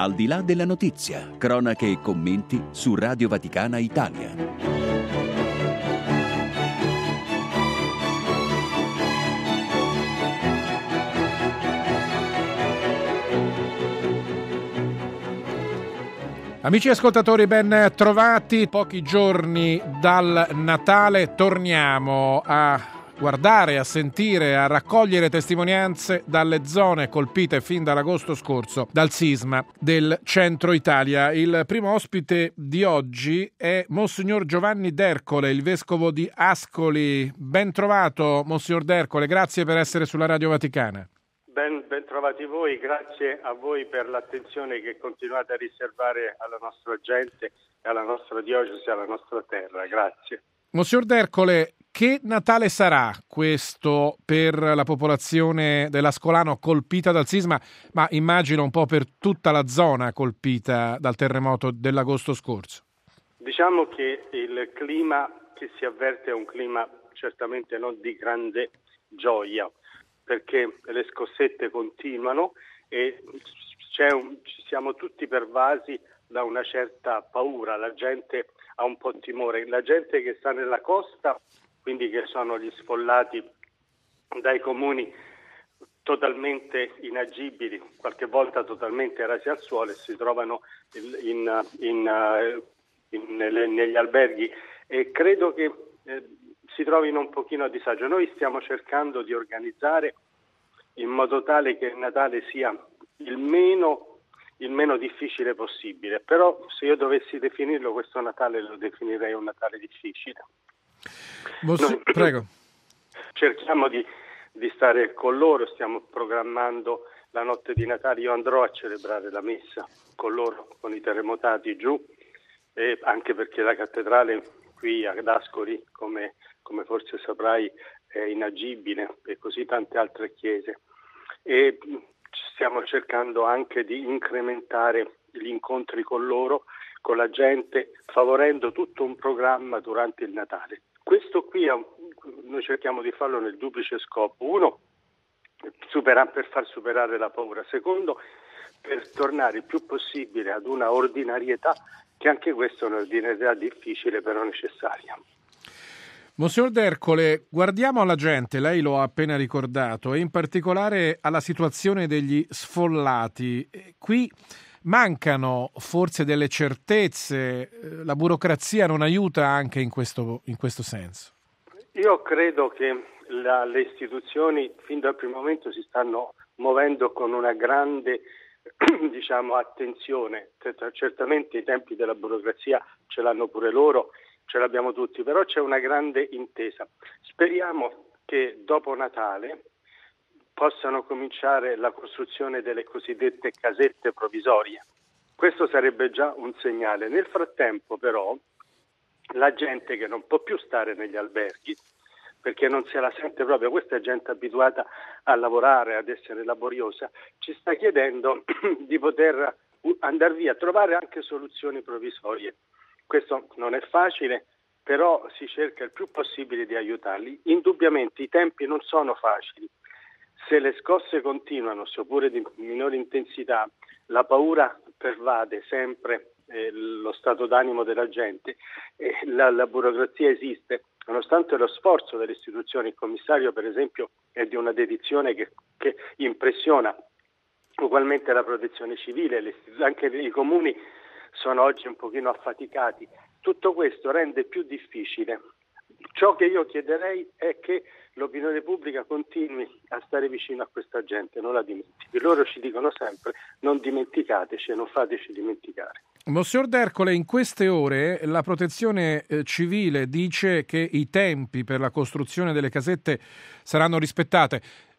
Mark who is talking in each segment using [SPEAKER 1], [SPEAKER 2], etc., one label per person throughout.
[SPEAKER 1] Al di là della notizia, cronache e commenti su Radio Vaticana Italia.
[SPEAKER 2] Amici ascoltatori, ben trovati. Pochi giorni dal Natale torniamo a guardare, a sentire, a raccogliere testimonianze dalle zone colpite fin dall'agosto scorso dal sisma del centro Italia. Il primo ospite di oggi è Monsignor Giovanni D'Ercole, il vescovo di Ascoli. Ben trovato, Monsignor D'Ercole, grazie per essere sulla Radio Vaticana.
[SPEAKER 3] Ben trovati voi, grazie a voi per l'attenzione che continuate a riservare alla nostra gente, alla nostra diocesi, alla nostra terra. Grazie.
[SPEAKER 2] Monsignor D'Ercole, che Natale sarà questo per la popolazione dell'Ascolano colpita dal sisma, ma immagino un po' per tutta la zona colpita dal terremoto dell'agosto scorso?
[SPEAKER 3] Diciamo che il clima che si avverte è un clima certamente non di grande gioia, perché le scossette continuano e siamo tutti pervasi da una certa paura, la gente ha un po' timore, la gente che sta nella costa, quindi che sono gli sfollati dai comuni totalmente inagibili, qualche volta totalmente rasi al suolo, e si trovano negli alberghi e credo che si trovino un pochino a disagio. Noi stiamo cercando di organizzare in modo tale che il Natale sia il meno difficile possibile, però se io dovessi definirlo, questo Natale lo definirei un Natale difficile.
[SPEAKER 2] Prego.
[SPEAKER 3] Cerchiamo di stare con loro, stiamo programmando la notte di Natale, io andrò a celebrare la messa con loro, con i terremotati giù, e anche perché la cattedrale qui ad Ascoli, come forse saprai, è inagibile, e così tante altre chiese. E stiamo cercando anche di incrementare gli incontri con loro, con la gente, favorendo tutto un programma durante il Natale. Questo qui noi cerchiamo di farlo nel duplice scopo: uno, per far superare la paura; secondo, per tornare il più possibile ad una ordinarietà, che anche questa è un'ordinarietà difficile però necessaria.
[SPEAKER 2] Monsignor D'Ercole, guardiamo alla gente, lei lo ha appena ricordato, e in particolare alla situazione degli sfollati. Qui mancano forse delle certezze, la burocrazia non aiuta anche in questo senso.
[SPEAKER 3] Io credo che le istituzioni fin dal primo momento si stanno muovendo con una grande attenzione. Certamente i tempi della burocrazia ce l'hanno pure loro, ce l'abbiamo tutti, però c'è una grande intesa. Speriamo che dopo Natale possano cominciare la costruzione delle cosiddette casette provvisorie. Questo sarebbe già un segnale. Nel frattempo però la gente che non può più stare negli alberghi, perché non se la sente proprio, questa è gente abituata a lavorare, ad essere laboriosa, ci sta chiedendo di poter andare via, trovare anche soluzioni provvisorie. Questo non è facile, però si cerca il più possibile di aiutarli. Indubbiamente i tempi non sono facili. Se le scosse continuano, seppure di minore intensità, la paura pervade sempre lo stato d'animo della gente, la burocrazia esiste, nonostante lo sforzo delle istituzioni. Il commissario, per esempio, è di una dedizione che impressiona, ugualmente la protezione civile, anche i comuni sono oggi un pochino affaticati. Tutto questo rende più difficile. Ciò che io chiederei è che l'opinione pubblica continui a stare vicino a questa gente, non la dimentichi. Loro ci dicono sempre: non dimenticateci e non fateci dimenticare.
[SPEAKER 2] Monsignor D'Ercole, in queste ore la protezione civile dice che i tempi per la costruzione delle casette saranno rispettati.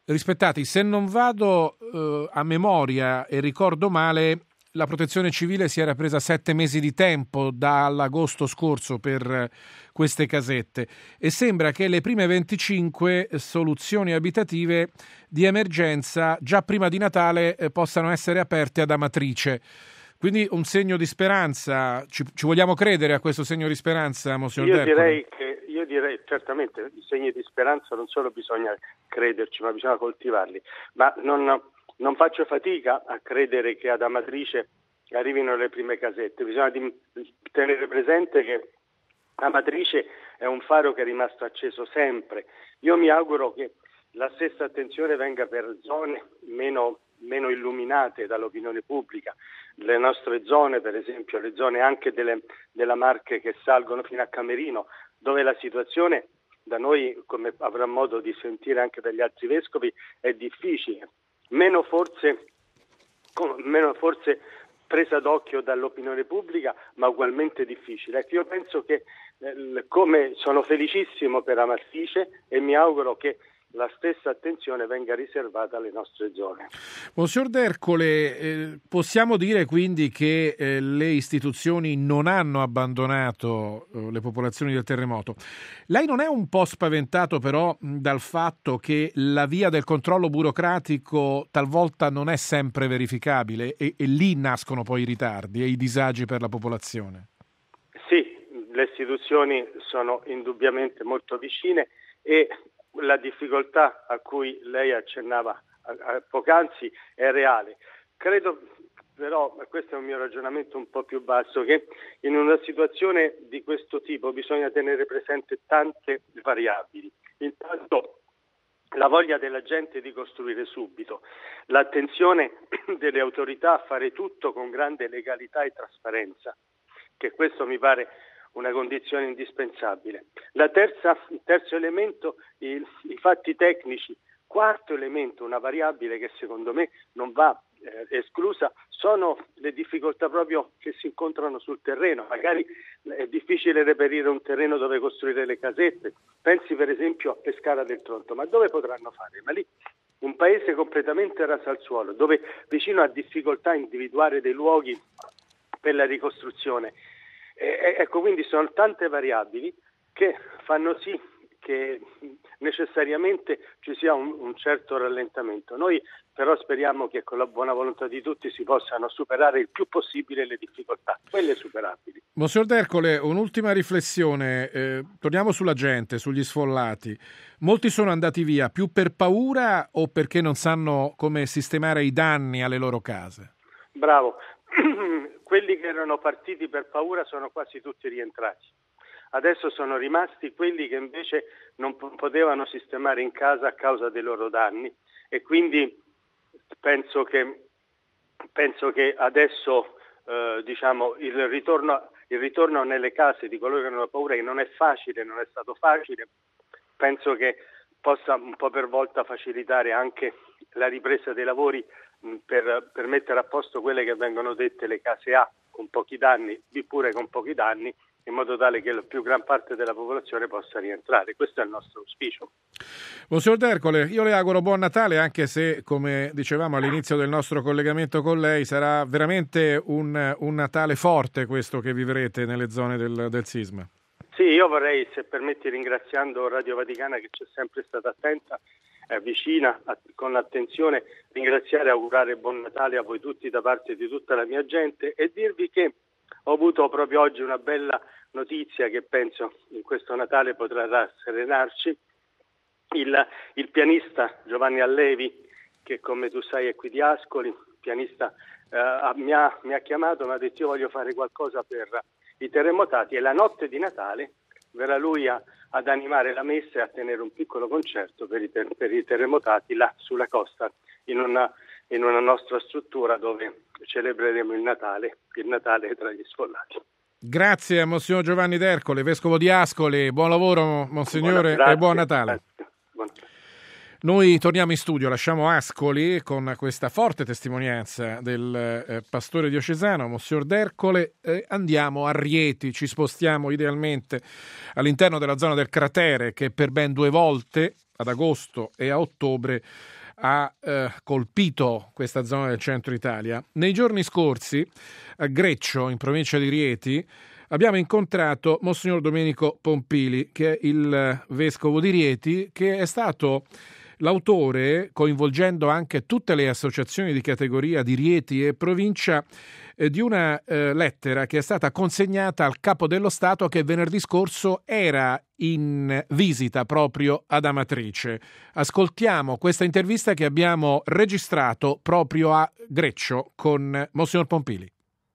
[SPEAKER 2] Se non vado a memoria e ricordo male, la protezione civile si era presa 7 mesi di tempo dall'agosto scorso per queste casette, e sembra che le prime 25 soluzioni abitative di emergenza già prima di Natale possano essere aperte ad Amatrice. Quindi un segno di speranza. Ci vogliamo credere a questo segno di speranza, Monsignor D'Ercole?
[SPEAKER 3] Io direi certamente i segni di speranza non solo bisogna crederci, ma bisogna coltivarli. Ma non faccio fatica a credere che ad Amatrice arrivino le prime casette. Bisogna tenere presente che Amatrice è un faro che è rimasto acceso sempre. Io mi auguro che la stessa attenzione venga per zone meno illuminate dall'opinione pubblica. Le nostre zone, per esempio, le zone anche della Marche che salgono fino a Camerino, dove la situazione da noi, come avrà modo di sentire anche dagli altri vescovi, è difficile, meno forse presa d'occhio dall'opinione pubblica, ma ugualmente difficile. Io penso che come sono felicissimo per Amatrice e mi auguro che la stessa attenzione venga riservata alle nostre zone.
[SPEAKER 2] Monsignor D'Ercole, possiamo dire quindi che le istituzioni non hanno abbandonato le popolazioni del terremoto. Lei non è un po' spaventato però dal fatto che la via del controllo burocratico talvolta non è sempre verificabile e lì nascono poi i ritardi e i disagi per la popolazione?
[SPEAKER 3] Sì, le istituzioni sono indubbiamente molto vicine e la difficoltà a cui lei accennava poc'anzi è reale. Credo però, questo è un mio ragionamento un po' più basso, che in una situazione di questo tipo bisogna tenere presente tante variabili. Intanto la voglia della gente di costruire subito, l'attenzione delle autorità a fare tutto con grande legalità e trasparenza, che questo mi pare una condizione indispensabile. Il terzo elemento, i fatti tecnici. Quarto elemento, una variabile che secondo me non va esclusa, sono le difficoltà proprio che si incontrano sul terreno. Magari è difficile reperire un terreno dove costruire le casette. Pensi per esempio a Pescara del Tronto, ma dove potranno fare? Ma lì un paese completamente raso al suolo, dove vicino ha difficoltà a individuare dei luoghi per la ricostruzione. Ecco, quindi sono tante variabili che fanno sì che necessariamente ci sia un certo rallentamento. Noi però speriamo che con la buona volontà di tutti si possano superare il più possibile le difficoltà, quelle superabili.
[SPEAKER 2] Monsignor D'Ercole, un'ultima riflessione. Torniamo sulla gente, sugli sfollati. Molti sono andati via più per paura o perché non sanno come sistemare i danni alle loro case?
[SPEAKER 3] Bravo. Quelli che erano partiti per paura sono quasi tutti rientrati. Adesso sono rimasti quelli che invece non potevano sistemare in casa a causa dei loro danni e quindi penso che adesso il ritorno nelle case di coloro che hanno paura, che non è facile, non è stato facile, penso che possa un po' per volta facilitare anche la ripresa dei lavori per mettere a posto quelle che vengono dette le case A con pochi danni, B pure con pochi danni, in modo tale che la più gran parte della popolazione possa rientrare. Questo è il nostro auspicio.
[SPEAKER 2] Monsignor D'Ercole, io le auguro buon Natale, anche se, come dicevamo all'inizio del nostro collegamento con lei, sarà veramente un Natale forte questo che vivrete nelle zone del sisma.
[SPEAKER 3] Sì, io vorrei, se permetti, ringraziando Radio Vaticana che c'è sempre stata attenta, vicina, con l'attenzione, ringraziare e augurare buon Natale a voi tutti da parte di tutta la mia gente e dirvi che ho avuto proprio oggi una bella notizia che penso in questo Natale potrà rasserenarci. Il pianista Giovanni Allevi, che come tu sai è qui di Ascoli, pianista, mi ha chiamato e mi ha detto: io voglio fare qualcosa per i terremotati, e la notte di Natale verrà lui ad animare la messa e a tenere un piccolo concerto per i terremotati là sulla costa, in una nostra struttura dove celebreremo il Natale tra gli sfollati.
[SPEAKER 2] Grazie a Monsignor Giovanni D'Ercole, vescovo di Ascoli. Buon lavoro, Monsignore, e buon Natale. Noi torniamo in studio, lasciamo Ascoli con questa forte testimonianza del pastore diocesano, Monsignor D'Ercole, andiamo a Rieti, ci spostiamo idealmente all'interno della zona del cratere che per ben 2 volte, ad agosto e a ottobre, ha colpito questa zona del centro Italia. Nei giorni scorsi, a Greccio, in provincia di Rieti, abbiamo incontrato Monsignor Domenico Pompili, che è il vescovo di Rieti, che è stato l'autore, coinvolgendo anche tutte le associazioni di categoria di Rieti e provincia, di una lettera che è stata consegnata al Capo dello Stato, che venerdì scorso era in visita proprio ad Amatrice. Ascoltiamo questa intervista che abbiamo registrato proprio a Greccio con Monsignor Pompili.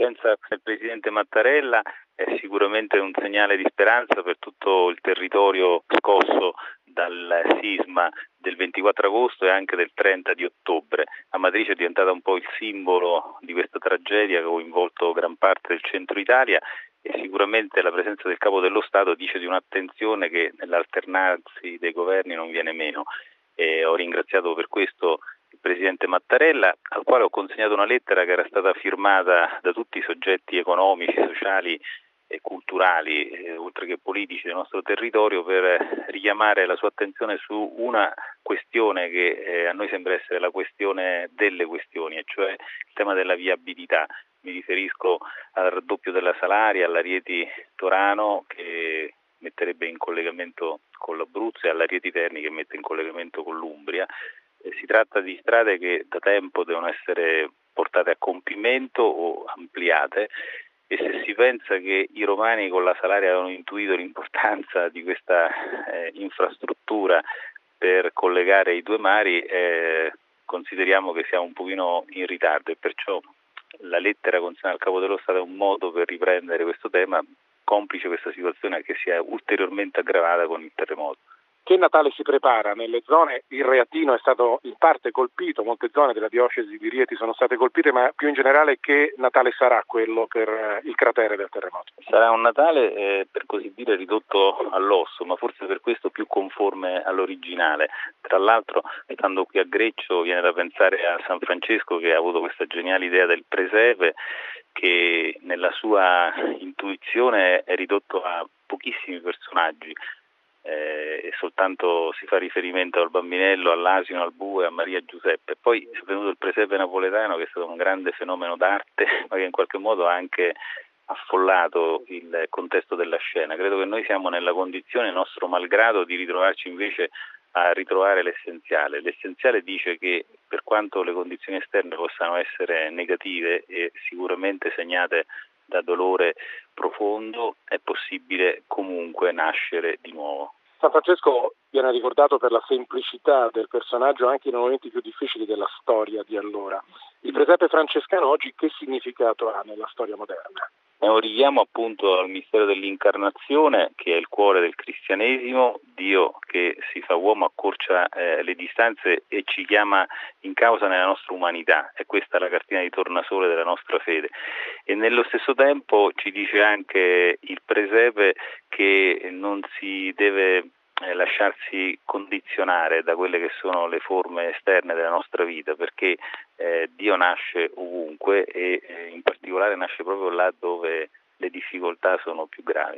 [SPEAKER 4] l'udienza del Presidente Mattarella è sicuramente un segnale di speranza per tutto il territorio scosso dal sisma del 24 agosto e anche del 30 di ottobre. Amatrice è diventata un po' il simbolo di questa tragedia che ha coinvolto gran parte del centro Italia e sicuramente la presenza del Capo dello Stato dice di un'attenzione che nell'alternarsi dei governi non viene meno. Ho ringraziato per questo il Presidente Mattarella, al quale ho consegnato una lettera che era stata firmata da tutti i soggetti economici, sociali e culturali, oltre che politici del nostro territorio, per richiamare la sua attenzione su una questione che a noi sembra essere la questione delle questioni, e cioè il tema della viabilità. Mi riferisco al raddoppio della Salaria, alla Rieti-Torano che metterebbe in collegamento con l'Abruzzo e alla Rieti-Terni che mette in collegamento con l'Umbria. Si tratta di strade che da tempo devono essere portate a compimento o ampliate, e se si pensa che i romani con la Salaria avevano intuito l'importanza di questa infrastruttura per collegare i due mari, consideriamo che siamo un pochino in ritardo, e perciò la lettera consegnata al Capo dello Stato è un modo per riprendere questo tema, complice questa situazione che si è ulteriormente aggravata con il terremoto.
[SPEAKER 5] Che Natale si prepara? Nelle zone il Reatino è stato in parte colpito, molte zone della diocesi di Rieti sono state colpite, ma più in generale che Natale sarà quello per il cratere del terremoto?
[SPEAKER 4] Sarà un Natale per così dire ridotto all'osso, ma forse per questo più conforme all'originale. Tra l'altro, stando qui a Greccio, viene da pensare a San Francesco, che ha avuto questa geniale idea del presepe, che nella sua intuizione è ridotto a pochissimi personaggi. E soltanto si fa riferimento al bambinello, all'asino, al bue, a Maria Giuseppe. Poi è venuto il presepe napoletano, che è stato un grande fenomeno d'arte, ma che in qualche modo ha anche affollato il contesto della scena. Credo che noi siamo nella condizione, nostro malgrado, di ritrovarci invece a ritrovare l'essenziale. L'essenziale dice che per quanto le condizioni esterne possano essere negative e sicuramente segnate da dolore profondo, è possibile comunque nascere di nuovo.
[SPEAKER 5] San Francesco viene ricordato per la semplicità del personaggio anche nei momenti più difficili della storia di allora. Il presepe francescano oggi che significato ha nella storia moderna?
[SPEAKER 4] È un richiamo appunto al mistero dell'incarnazione, che è il cuore del cristianesimo, Dio che si fa uomo, accorcia le distanze e ci chiama in causa nella nostra umanità. È questa la cartina di tornasole della nostra fede. E nello stesso tempo ci dice anche il presepe che non si deve lasciarsi condizionare da quelle che sono le forme esterne della nostra vita, perché Dio nasce ovunque e in particolare nasce proprio là dove le difficoltà sono più gravi.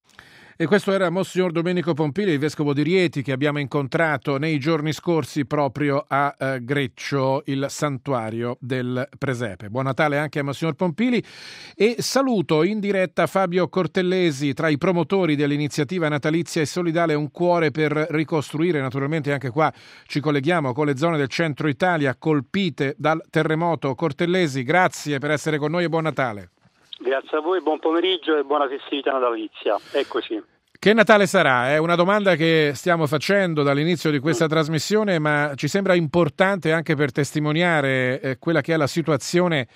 [SPEAKER 2] E questo era Monsignor Domenico Pompili, il vescovo di Rieti, che abbiamo incontrato nei giorni scorsi proprio a Greccio, il santuario del presepe. Buon Natale anche a Monsignor Pompili, e saluto in diretta Fabio Cortellesi, tra i promotori dell'iniziativa natalizia e solidale Un Cuore per Ricostruire. Naturalmente anche qua ci colleghiamo con le zone del centro Italia colpite dal terremoto. Cortellesi, grazie per essere con noi e buon Natale.
[SPEAKER 6] Grazie a voi, buon pomeriggio e buona festività natalizia. Eccoci.
[SPEAKER 2] Che Natale sarà? È una domanda che stiamo facendo dall'inizio di questa trasmissione, ma ci sembra importante anche per testimoniare quella che è la situazione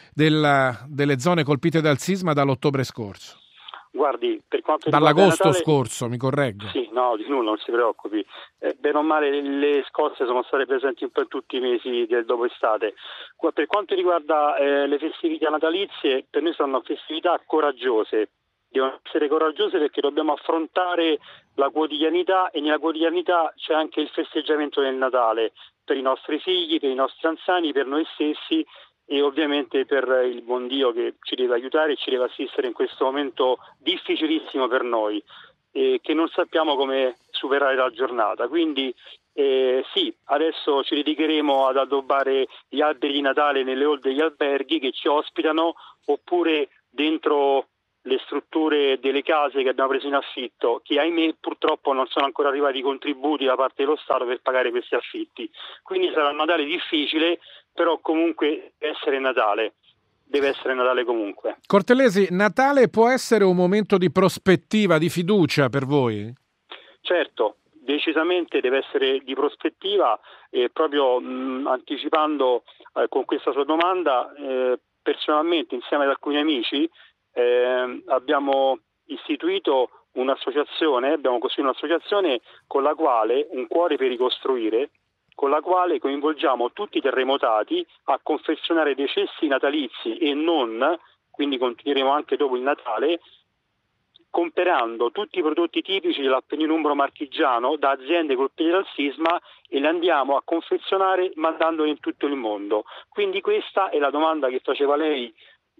[SPEAKER 2] delle zone colpite dal sisma dall'ottobre scorso.
[SPEAKER 6] Guardi, per quanto riguarda
[SPEAKER 2] dall'agosto
[SPEAKER 6] Natale,
[SPEAKER 2] scorso, mi correggo.
[SPEAKER 6] Sì, no, di nulla, non si preoccupi. Bene o male le scosse sono state presenti un po' in tutti i mesi del dopo estate. Per quanto riguarda le festività natalizie, per noi sono festività coraggiose. Devono essere coraggiose perché dobbiamo affrontare la quotidianità, e nella quotidianità c'è anche il festeggiamento del Natale per i nostri figli, per i nostri anziani, per noi stessi e ovviamente per il buon Dio che ci deve aiutare e ci deve assistere in questo momento difficilissimo per noi, che non sappiamo come superare la giornata. Quindi sì, adesso ci dedicheremo ad addobbare gli alberi di Natale nelle hall degli alberghi che ci ospitano, oppure dentro le strutture delle case che abbiamo preso in affitto, che ahimè purtroppo non sono ancora arrivati i contributi da parte dello Stato per pagare questi affitti. Quindi sarà un Natale difficile, però comunque deve essere Natale comunque.
[SPEAKER 2] Cortellesi, Natale può essere un momento di prospettiva, di fiducia per voi?
[SPEAKER 6] Certo, decisamente deve essere di prospettiva, proprio anticipando con questa sua domanda, personalmente insieme ad alcuni amici abbiamo istituito un'associazione, abbiamo costruito un'associazione con la quale, Un Cuore per Ricostruire, con la quale coinvolgiamo tutti i terremotati a confezionare dei cesti natalizi e non, quindi continueremo anche dopo il Natale, comprando tutti i prodotti tipici dell'Appennino Umbro Marchigiano da aziende colpite dal sisma e li andiamo a confezionare mandandoli in tutto il mondo. Quindi questa è la domanda che faceva lei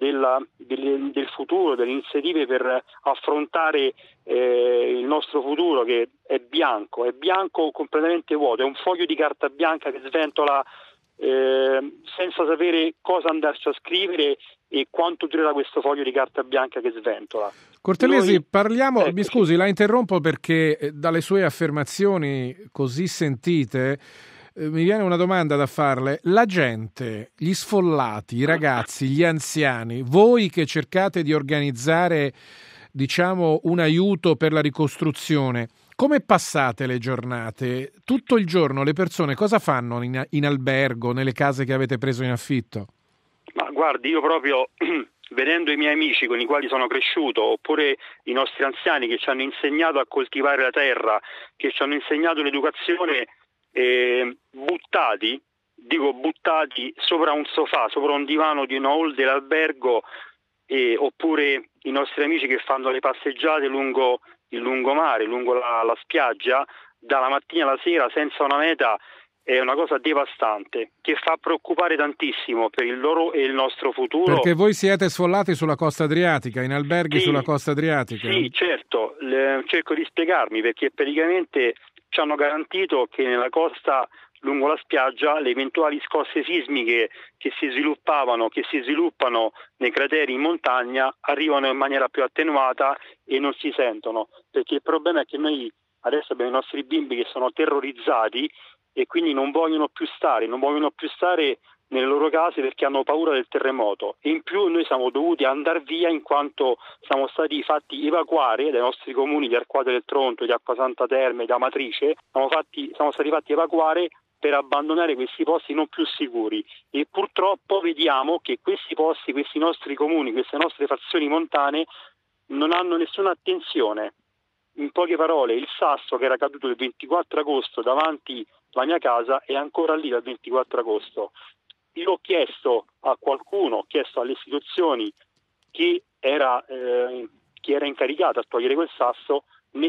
[SPEAKER 6] del futuro, delle iniziative per affrontare il nostro futuro, che è bianco completamente vuoto, è un foglio di carta bianca che sventola senza sapere cosa andarci a scrivere e quanto durerà questo foglio di carta bianca che sventola.
[SPEAKER 2] Cortelesi, parliamo, mi scusi, la interrompo perché dalle sue affermazioni così sentite mi viene una domanda da farle. La gente, gli sfollati, i ragazzi, gli anziani, voi che cercate di organizzare, diciamo, un aiuto per la ricostruzione, come passate le giornate? Tutto il giorno le persone cosa fanno in albergo, nelle case che avete preso in affitto?
[SPEAKER 6] Ma guardi, io proprio vedendo i miei amici con i quali sono cresciuto, oppure i nostri anziani che ci hanno insegnato a coltivare la terra, che ci hanno insegnato l'educazione, buttati sopra un sofà, sopra un divano di una hall dell'albergo, oppure i nostri amici che fanno le passeggiate lungo il lungomare, lungo la spiaggia, dalla mattina alla sera senza una meta, è una cosa devastante che fa preoccupare tantissimo per il loro e il nostro futuro.
[SPEAKER 2] Perché voi siete sfollati sulla costa adriatica, in alberghi sulla costa adriatica?
[SPEAKER 6] Sì, certo, cerco di spiegarmi, perché praticamente ci hanno garantito che nella costa, lungo la spiaggia, le eventuali scosse sismiche che si sviluppano nei crateri in montagna arrivano in maniera più attenuata e non si sentono, perché il problema è che noi adesso abbiamo i nostri bimbi che sono terrorizzati e quindi non vogliono più stare nelle loro case perché hanno paura del terremoto, e in più noi siamo dovuti andare via in quanto siamo stati fatti evacuare dai nostri comuni di Arquata del Tronto, di Acquasanta Terme, di Amatrice, siamo stati fatti evacuare per abbandonare questi posti non più sicuri, e purtroppo vediamo che questi posti, questi nostri comuni, queste nostre frazioni montane non hanno nessuna attenzione. In poche parole, il sasso che era caduto il 24 agosto davanti alla mia casa è ancora lì dal 24 agosto. Io ho chiesto a qualcuno, ho chiesto alle istituzioni chi era incaricato a togliere quel sasso,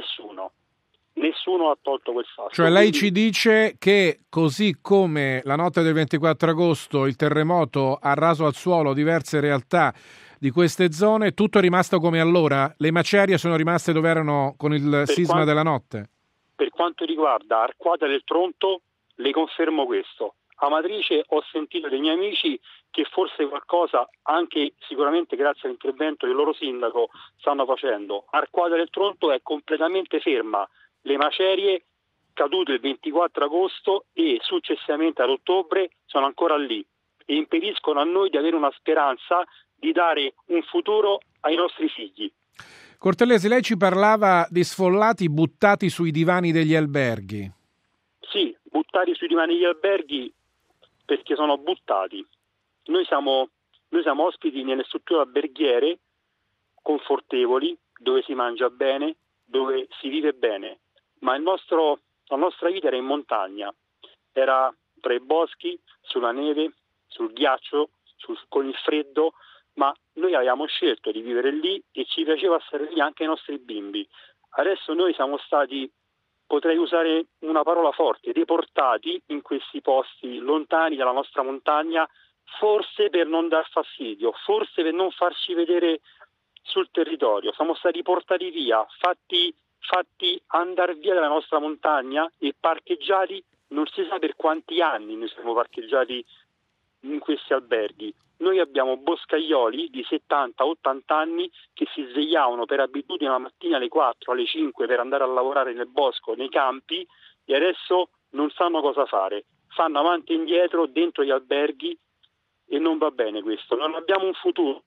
[SPEAKER 6] nessuno ha tolto quel sasso.
[SPEAKER 2] Cioè lei ci dice che così come la notte del 24 agosto il terremoto ha raso al suolo diverse realtà di queste zone, tutto è rimasto come allora? Le macerie sono rimaste dove erano con il sisma della notte? Per
[SPEAKER 6] quanto riguarda Arquata del Tronto, le confermo questo. A Amatrice ho sentito dei miei amici che forse qualcosa, anche sicuramente grazie all'intervento del loro sindaco, stanno facendo. Arquata del Tronto è completamente ferma. Le macerie cadute il 24 agosto e successivamente ad ottobre sono ancora lì e impediscono a noi di avere una speranza di dare un futuro ai nostri figli.
[SPEAKER 2] Cortelesi, lei ci parlava di sfollati buttati sui divani degli alberghi.
[SPEAKER 6] Sì, buttati sui divani degli alberghi perché sono buttati. Noi siamo ospiti nelle strutture alberghiere confortevoli, dove si mangia bene, dove si vive bene, ma la nostra vita era in montagna, era tra i boschi, sulla neve, sul ghiaccio, con il freddo, ma noi avevamo scelto di vivere lì e ci piaceva stare lì anche ai nostri bimbi. Adesso noi siamo stati, potrei usare una parola forte, deportati in questi posti lontani dalla nostra montagna, forse per non dar fastidio, forse per non farci vedere sul territorio. Siamo stati portati via, fatti andare via dalla nostra montagna e parcheggiati, non si sa per quanti anni noi siamo parcheggiati in questi alberghi. Noi abbiamo boscaioli di 70-80 anni che si svegliavano per abitudine la mattina alle 4, alle 5 per andare a lavorare nel bosco, nei campi, e adesso non sanno cosa fare. Fanno avanti e indietro dentro gli alberghi e non va bene questo. Non abbiamo un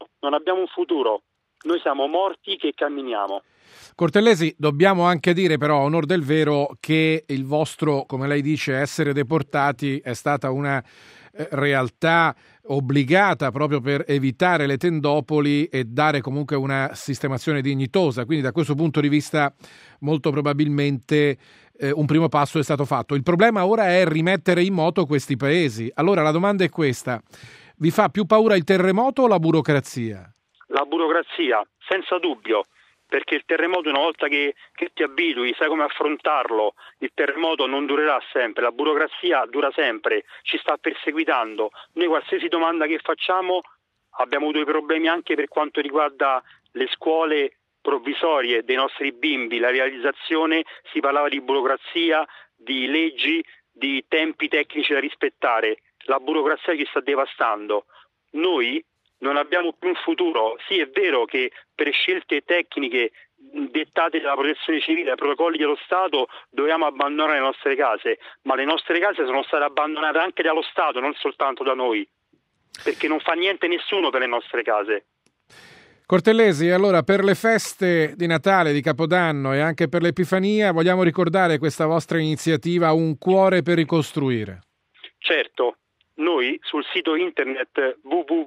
[SPEAKER 6] futuro. Noi siamo morti che camminiamo.
[SPEAKER 2] Cortelesi, dobbiamo anche dire però, a onor del vero, che il vostro, come lei dice, essere deportati è stata una realtà obbligata proprio per evitare le tendopoli e dare comunque una sistemazione dignitosa. Quindi da questo punto di vista molto probabilmente un primo passo è stato fatto. Il problema ora è rimettere in moto questi paesi. Allora la domanda è questa: vi fa più paura il terremoto o la burocrazia?
[SPEAKER 6] La burocrazia, senza dubbio, perché il terremoto, una volta che ti abitui, sai come affrontarlo, il terremoto non durerà sempre, la burocrazia dura sempre, ci sta perseguitando. Noi qualsiasi domanda che facciamo abbiamo avuto problemi anche per quanto riguarda le scuole provvisorie dei nostri bimbi, la realizzazione, si parlava di burocrazia, di leggi, di tempi tecnici da rispettare. La burocrazia ci sta devastando. Noi non abbiamo più un futuro. Sì, è vero che per scelte tecniche dettate dalla protezione civile, dai protocolli dello Stato, dobbiamo abbandonare le nostre case, ma le nostre case sono state abbandonate anche dallo Stato, non soltanto da noi, perché non fa niente nessuno per le nostre case.
[SPEAKER 2] Cortellesi, allora per le feste di Natale, di Capodanno e anche per l'Epifania vogliamo ricordare questa vostra iniziativa Un cuore per ricostruire.
[SPEAKER 6] Certo. Noi sul sito internet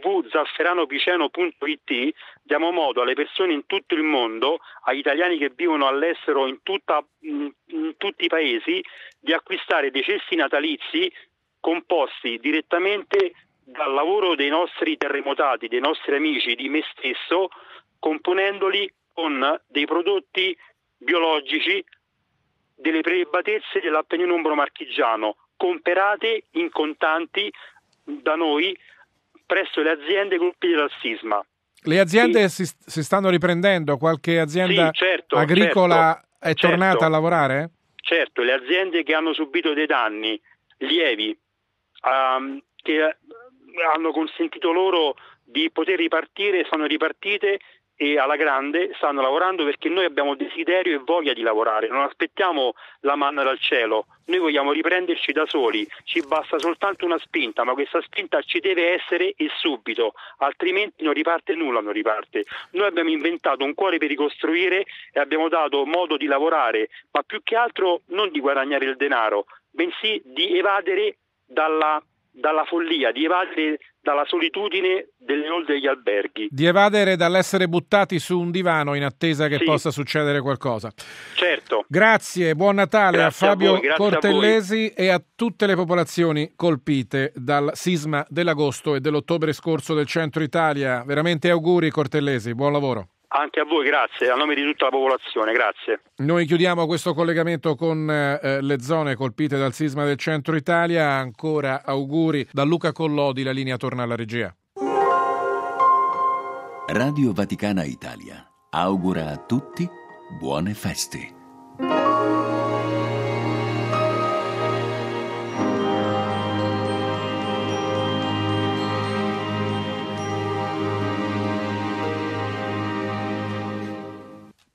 [SPEAKER 6] www.zafferanopiceno.it diamo modo alle persone in tutto il mondo, agli italiani che vivono all'estero in tutti i paesi, di acquistare dei cesti natalizi composti direttamente dal lavoro dei nostri terremotati, dei nostri amici, di me stesso, componendoli con dei prodotti biologici delle prelibatezze dell'Appennino umbro-marchigiano, comperate in contanti da noi presso le aziende colpite dal sisma.
[SPEAKER 2] Le aziende si stanno riprendendo? Qualche azienda agricola è tornata a lavorare?
[SPEAKER 6] Certo, le aziende che hanno subito dei danni lievi, che hanno consentito loro di poter ripartire, sono ripartite e alla grande stanno lavorando, perché noi abbiamo desiderio e voglia di lavorare, non aspettiamo la manna dal cielo, noi vogliamo riprenderci da soli, ci basta soltanto una spinta, ma questa spinta ci deve essere e subito, altrimenti non riparte nulla, non riparte. Noi abbiamo inventato un cuore per ricostruire e abbiamo dato modo di lavorare, ma più che altro non di guadagnare il denaro, bensì di evadere dalla follia, di evadere dalla solitudine delle hall degli alberghi.
[SPEAKER 2] Di evadere dall'essere buttati su un divano in attesa che possa succedere qualcosa.
[SPEAKER 6] Certo.
[SPEAKER 2] Grazie, buon Natale a Fabio Cortellesi e a tutte le popolazioni colpite dal sisma dell'agosto e dell'ottobre scorso del centro Italia. Veramente auguri Cortellesi, buon lavoro.
[SPEAKER 6] Anche a voi, grazie, a nome di tutta la popolazione, grazie.
[SPEAKER 2] Noi chiudiamo questo collegamento con le zone colpite dal sisma del centro Italia. Ancora auguri da Luca Collodi, la linea torna alla regia.
[SPEAKER 1] Radio Vaticana Italia augura a tutti buone feste.